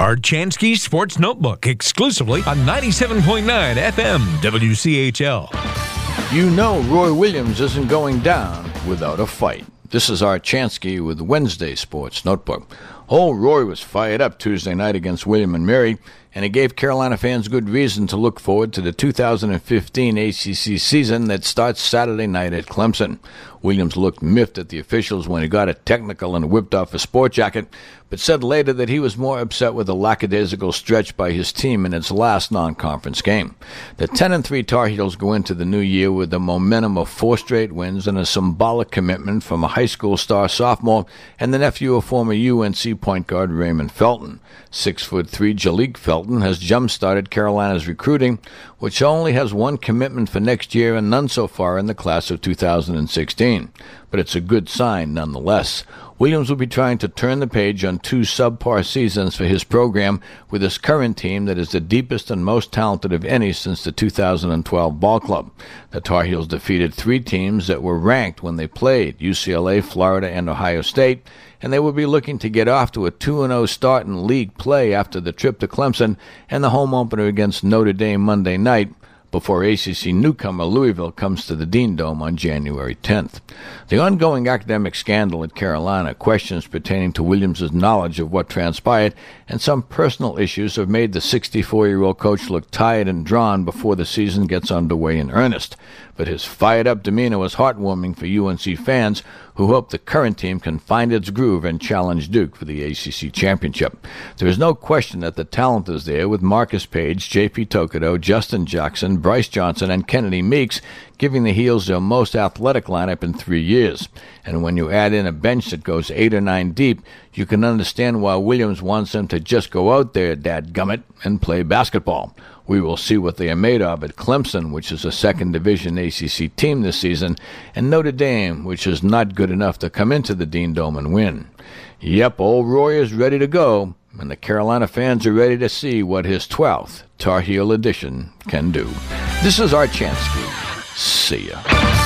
Archansky Sports Notebook, exclusively on 97.9 FM WCHL. You know Roy Williams isn't going down without a fight. This is Archansky with Wednesday Sports Notebook. Old Roy was fired up Tuesday night against William & Mary, and it gave Carolina fans good reason to look forward to the 2015 ACC season that starts Saturday night at Clemson. Williams looked miffed at the officials when he got a technical and whipped off a sport jacket, but said later that he was more upset with the lackadaisical stretch by his team in its last non-conference game. The 10-3 Tar Heels go into the new year with the momentum of 4 straight wins and a symbolic commitment from a high school star sophomore and the nephew of former UNC point guard Raymond Felton. 6'3" Jalik Felton has jump-started Carolina's recruiting, which only has one commitment for next year and none so far in the class of 2016. But it's a good sign nonetheless. Williams will be trying to turn the page on 2 subpar seasons for his program with his current team that is the deepest and most talented of any since the 2012 ball club. The Tar Heels defeated 3 teams that were ranked when they played, UCLA, Florida, and Ohio State, and they will be looking to get off to a 2-0 start in league play after the trip to Clemson and the home opener against Notre Dame Monday night, before ACC newcomer Louisville comes to the Dean Dome on January 10th. The ongoing academic scandal at Carolina, questions pertaining to Williams' knowledge of what transpired, and some personal issues have made the 64-year-old coach look tired and drawn before the season gets underway in earnest. But his fired-up demeanor was heartwarming for UNC fans who hope the current team can find its groove and challenge Duke for the ACC championship. There is no question that the talent is there, with Marcus Page, J.P. Tokido, Justin Jackson, Bryce Johnson, and Kennedy Meeks giving the Heels their most athletic lineup in 3 years. And when you add in a bench that goes 8 or 9 deep, you can understand why Williams wants them to just go out there, dadgummit, and play basketball. We will see what they are made of at Clemson, which is a second-division ACC team this season, and Notre Dame, which is not good enough to come into the Dean Dome and win. Yep, old Roy is ready to go, and the Carolina fans are ready to see what his 12th Tar Heel edition can do. This is Archansky. See ya.